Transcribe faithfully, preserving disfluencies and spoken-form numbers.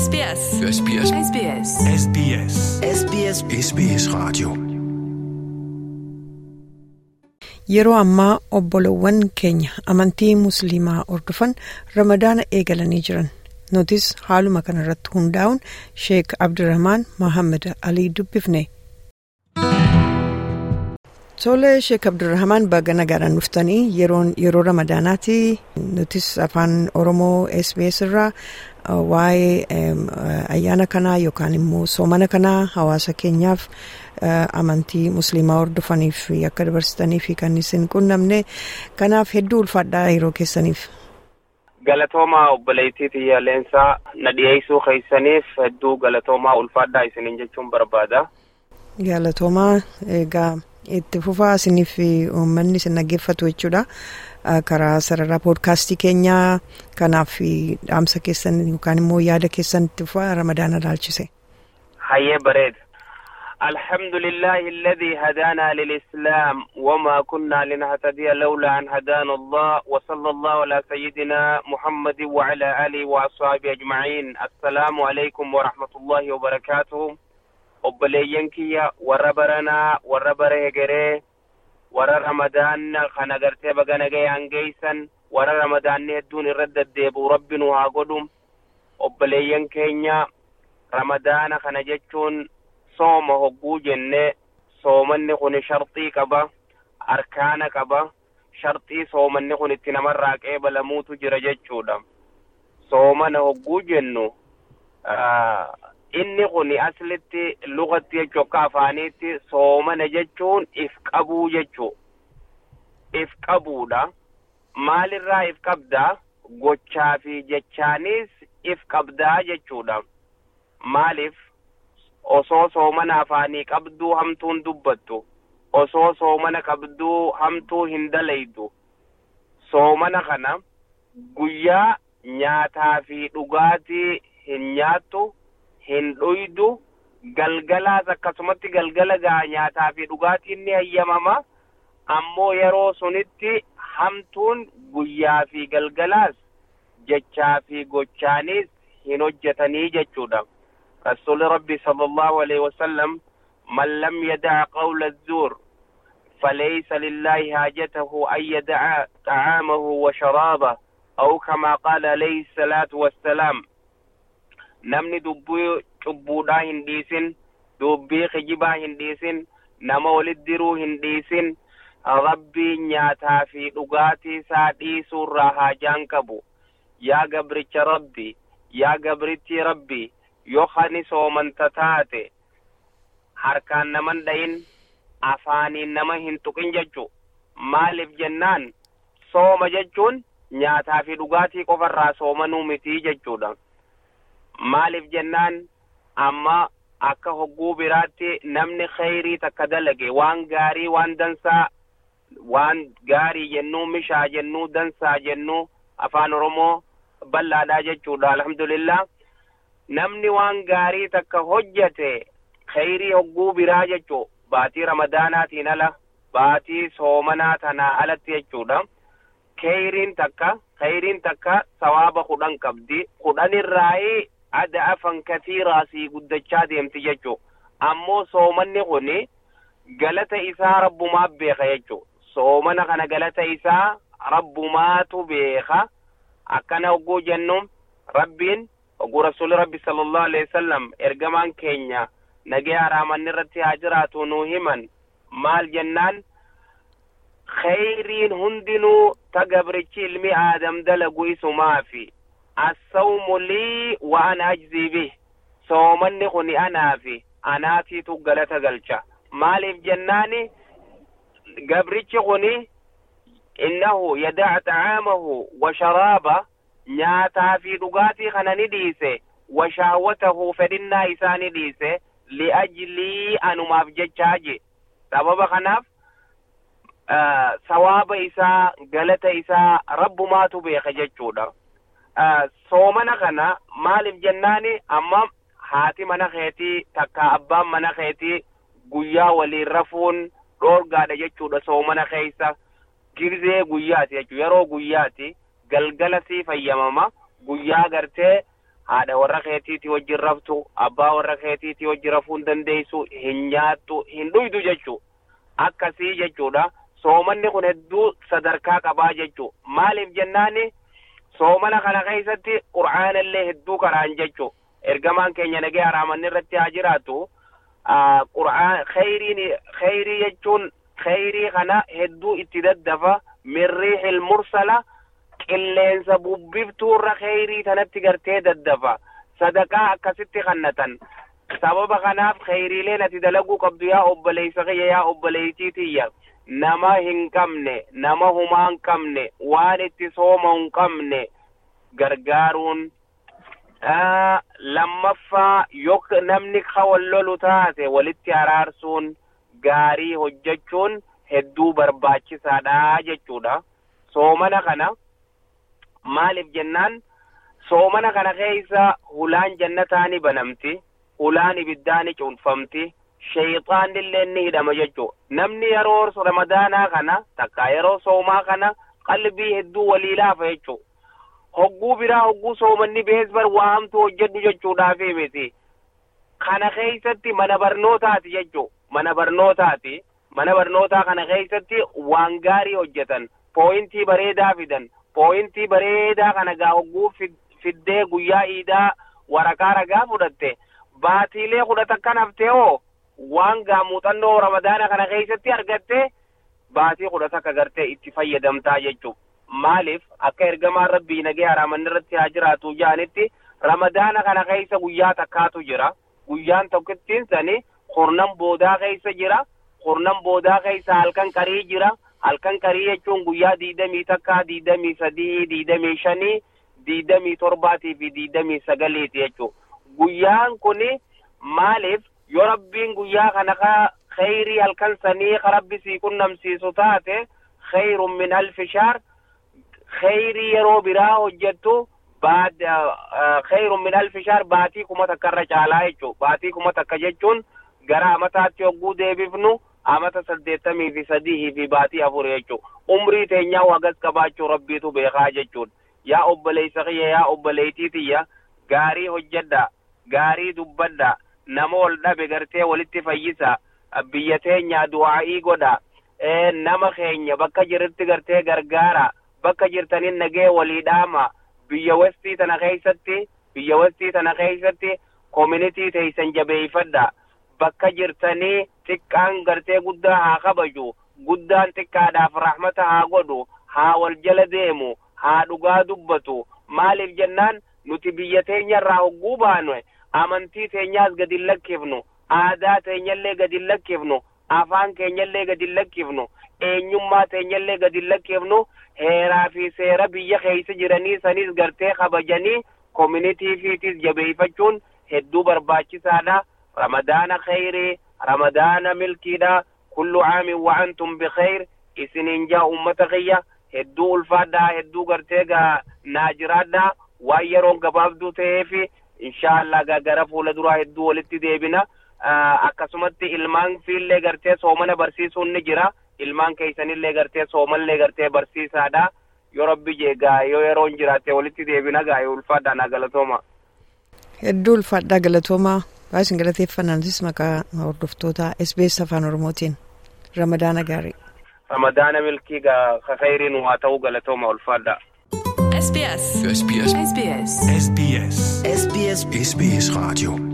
S B S S B S S B S S B S S B S S B S Radio. Yeroo ammaa obbolowwan keenya amantii musliimaa hordofan ramadaana eegalanii jiran. Nutis haaluma kanarratti hundaa'uun Sheek Abdurrahman Mohammed Ali dubbifne. Tole Sheek Abdurrahman baga nagaan dhuftanii yeroon yeroo ramadaanaati. Nutis afaan Oromoo S B S irraa waa'ee ayyaana kanaa yookaan immoo soomana kanaa hawaasa keenyaaf amantii musliimaa hordofaniif akka dabarsitanii fi kan isin qunnamne kanaaf hedduu ulfaadhaa yeroo keessaniif. Galatoomaa obboleettii Tiyyaaleensaa na dhiyeessuu keessaniif hedduu galatoomaa ulfaadhaa isiniin jechuun barbaada. Galatoomaa egaa itti fufaa isiniif uummanni isin dhaggeeffatu jechuudha. Karaa sarara poodkaastii keenyaa kanaaf dhaamsa keessan yookaan immoo yaada keessan itti fufaa ramadaana ilaalchise. Hayyee bareeda. الحمد لله الذي هدانا للإسلام وما كنا لنهتدي لولا أن هدانا الله وصلى الله على سيدنا محمد وعلى آله وأصحابه أجمعين. السلام عليكم ورحمة الله وبركاته. أبلينكيا وربرنا وربره جري ور رمضان خنقرتي بغنغي أنجيسا ور رمضان يدون رد الديبو ربنا وعقدهم. أبلينكيا رمضان خنجتون sooma hogguu jenne soomanni kun shartii qaba, arkaana qaba. Shartii soomanni kun itti namarraa qeebalamuutu jira jechuudha. Soomana hogguu jennu inni kun aslitti lugatti jechuu akka afaaniitti soomana jechuun if qabuu jechuu. If qabuudha. Maalirraa if qabdaa? Gochaa fi jechaanis if qabdaa jechuudha. Maaliif? Osoo soomana afaanii qabduu hamtuun dubbattu, osoo soomana qabduu hamtuu hin dalaydu. Soomana kana guyyaa nyaataa fi dhugaatii hin nyaattu, hin dhuydu, galgalaas akkasumatti galgala gaa nyaataa fi dhugaatiin ni hayyamama. Ammoo yeroo sunitti hamtuun guyyaa fi galgalaas jechaa fi gochaanis hin hojjetanii jechuudha. رسول ربي صلى الله عليه وسلم من لم يدع قول الزور فليس لله حاجته أن يدع طعامه وشرابه أو كما قال عليه الصلاة والسلام. نمني دبي شبودا هنديسين دبي خجبا هنديسين نمولد درو هنديسين ربي نياتا في لغاتي سادي سورة هاجان كبو. يا قبرتش ربي يا قبرتي ربي Yookani soomanta taate harkaan naman dhayin afaaniin nama hin tuqin jechuu. Maaliif jennaan sooma jechuun nyaataa fi dhugaatii qofarraa soomanuu miti jechuudha. Maaliif jennaan amma akka hogguu biraatti namni khayrii takka dalage waan gaarii waan dansaa waan gaarii jennuu mishaa jennuu dansaa jennuu afaan Oromoo bal'aadhaa jechuudha. Alhamdulillah. Namni waan gaarii takka hojjete khayrii hogguu biraa jechuu baatii ramadaanaatiin ala baatii soomanaa tanaa alatti jechuudha. Khayriin takka khayriin takka sawaaba kudhan qabdi. Kudhanirraayi ada'afan kathiiraa sii guddachaa deemti jechuu. Ammoo soomanni kuni galata isaa rabbumaaf beeka jechuu. Soomana kana galata isaa rabbumaatu beeka. Akkana hogguu jennu rabbiin Ogu Rasul Rabbi sallallahu alayhi wasallam ergamaan keenya nagee araaman irratti haajiraatu nuu himan maal jennaan khayriin hundinuu tagabrichi ilmi aadam dalagu isumaafi as-sawmu lii wa ana ajzi bih. Soomanni kuni anaafi anaatiitu galata galcha. Maaliif jennaani gabrichi kuni innahu yada'a ta'amahu wa sharaba nyaataa fi dhugaatii kana ni dhiise washaawwatahu fedhinnaa isaa ni dhiise li'ajlii anumaaf jechaaje. Sababa kanaaf sawaaba isaa galata isaa rabbumaatu beeka jechuudha. Soomana kana maaliif jennaani amma haati mana keetii takka abbaan mana keetii guyyaa waliin rafuun dhoorgaadha jechuudha. Soomana keessa girzee guyyaati jechuudha. Yeroo guyyaati galgala si fayyamama guyyaa gartee haadha warra keetiitii wajjin raftu abbaa warra keetiitii wajjin rafuu hin dandeessu hin nyaattu hin dhuydu jechuu akkasii jechuudha. Soomanni kun hedduu sadarkaa qabaa jechuu maaliif jennaani soomana kana keessatti qur'aana illee hedduu qaraan jechuu ergamaan keenya nagee haraamanni irratti haa jiraatu qur'aan khayriin khayrii jechuun khayrii kana hedduu itti daddafa mirriihil mursala qilleensa bubbiftuu irra khayrii tanatti gartee daddafa sadaqaa akkasitti kannatan sababa kanaaf khayriileen ati dalaguu qabdu yaa obboleessa kiyya yaa obboleettiitiyya nama hin qabne nama humaa hin qabne waan itti sooma hin qabne gargaaruun lammaffaa yoo namni wal lolu taate walitti araarsuun gaarii hojjechuun hedduu barbaachisaadha jechuudha. Soomana kana maaliif jennaan soomana kana keessa hulaan jannataani banamti hulaan ibiddaani cuunfamti shayxaan illee ni hidhama jechuu namni yeroo ramadaanaa kana takka yeroo soomaa kana qalbii hedduu walii laafa jechuu hogguu biraa hogguu soomanni bees bar waamtu hojjedhu jechuudhaaf miti kana keessatti mana barnootaati jechuu mana barnootaati mana barnootaa kana keessatti waan gaarii hojjetan pooyintii bareedaa fidan pooyintii bareedaa kana gaa hogguu fiddee guyyaa iidaa waraqaa ragaa fudhatte baatiilee kudhata kan hafteoo waan gaa muuxannoo ramadaana kana keessatti argatte baatii kudhata akka gartee itti fayyadamtaa jechuu maaliif akka ergamaan rabbii nagee haraamanni irratti haa jiraatu jaanitti ramadaana kana keessa guyyaa takkaatu jira guyyaan tokkittiin sani kurnan boodaa keessa jira kurnan boodaa keessa halkan qarii jira halkan qarii jechuun guyyaa diidamii takkaa diidamii sadii diidamii shanii diidamii torbaatii fi diidamii sagaliiti jechuu guyyaan kuni maaliif yoo rabbiin guyyaa kana khayrii halkan sanii rabbi sii qunnamsiisu taate khayrun min alfi shahr khayrii yeroo biraa hojjettu baad khayrun min alfi shahr baatii kuma takkarra caalaa jechuu baatii kuma takka jechuun gara amataatti hogguu deebifnu amata saddeettamii fi sadii fi baatii afur jechuu umrii teenyaa wagas qabaachuu rabbiitu beekaa jechuudha. Yaa obboleessa kiyya yaa obboleettiitiyya gaarii hojjedha gaarii dubbadha nama wal dhabe gartee walitti fayyisa biyya teenya du'aa'ii godha nama keenya bakka jirti gartee gargaara bakka jirtaniin nagee walii dhaama biyya westii tana keessatti biyya westii tana keessatti community teessan jabeeffadha bakka jirtanii xiqqaan gartee guddaa haa kabaju guddaan xiqqaadhaaf rahmata haa godhu haa wal jala deemu haa dhugaa dubbatu maaliif jennaan nuti biyya teenya irraa hogguu baanu amantii teenyaas gadi lakkifnu aadaa teenyallee gadi lakkifnu afaan keenyallee gadi lakkifnu eenyummaa teenyallee gadi lakkifnu heeraa fi seera biyya keessa jiranii sanis gartee kabajanii community fiitis jabeeffachuun hedduu barbaachisaadha. Ramadaana khayrii ramadaana milkiidha kullu aamin wa antum bikhayr isiniin jaa ummata kiyya hedduu ulfaadhaa hedduu gartee gaa naajiraadhaa waan yeroon gabaabduu ta'eefi inshallah gara fuula duraa hedduu walitti deebina akkasumatti ilmaan fiillee gartee soomana barsiisuun ni jira ilmaan keessanillee gartee soomallee gartee barsiisaadha yoo rabbi jeegaa yoo yeroon jiraate walitti deebina gaa ulfaadhaa na galatooma hedduu ulfaadhaa galatooma baasin galateeffannaanis maqaa hordoftoota S B S afaan oromootiin ramadaana gaarii ramadaana milkii gaa khayriin waa ta'uu galatooma ulfaadhaa S B S S B S S B S S B S S B S Radio